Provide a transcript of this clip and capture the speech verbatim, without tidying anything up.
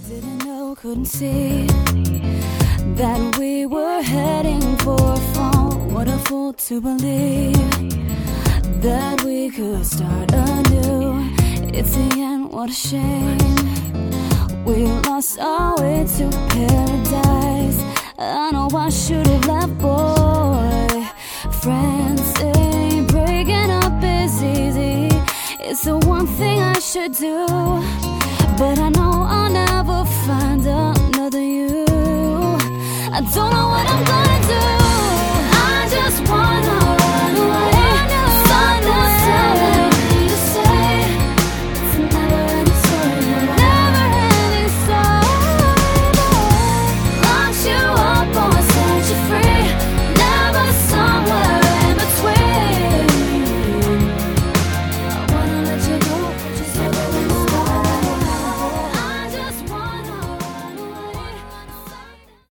Didn't know, couldn't see that we were heading for a fall. What a fool to believe that we could start anew. It's the end, what a shame. We lost our way to paradise. I know I should have left, boy. Friends say breaking up is easy. It's the one thing I should do, but I know I'll never